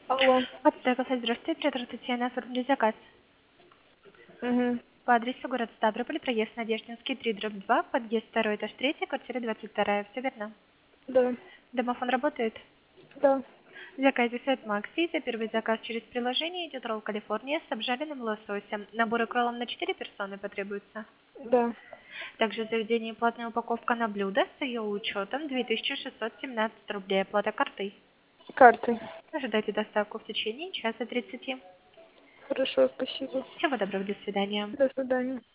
Алло. Отель «Кафе», здравствуйте, оператор Татьяна, оформили заказ. Угу. По адресу город Ставрополь, проезд Надеждинский, 3/2, подъезд 2, этаж 3, квартира 22. Все верно? Да. Домофон работает? Да. В заказе сет Макси. За первый заказ через приложение идет ролл Калифорния с обжаренным лососем. Набор и роллом на 4 персоны потребуется. Да. Также в заведении платная упаковка на блюдо с ее учетом 2617 рублей. Оплата картой. Картой. Ожидайте доставку в течение часа 30. Хорошо, спасибо. Всего доброго, до свидания. До свидания.